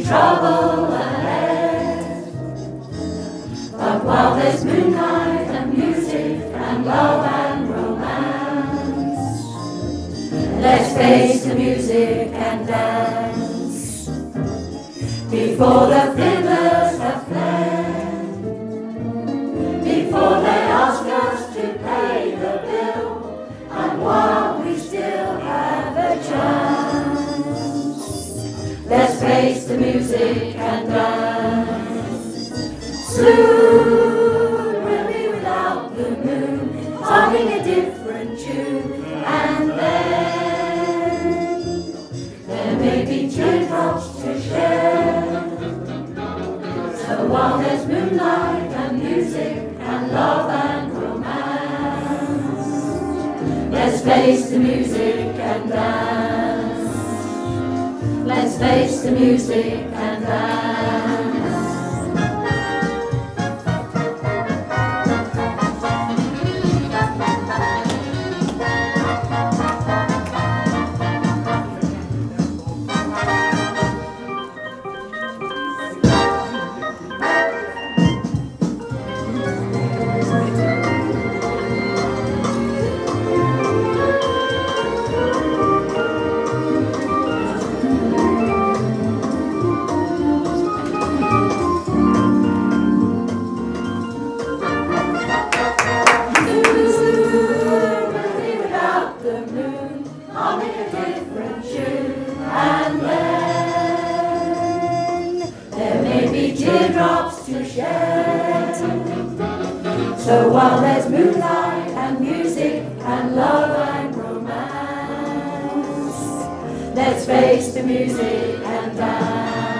trouble ahead. But while there's moonlight and music and love and romance, let's face the music and dance before the fiddlers have fled, before they ask us to pay the bill, and while we still have a chance, let's face the music and dance. Soon we'll be without the moon, humming a different tune, and then there may be teardrops to share. So while there's moonlight and music and love and romance, let's face the music and dance. Let's face the music and dance. Humming a different tune, and then there may be teardrops to shed. So while there's moonlight and music and love and romance, let's face the music and dance.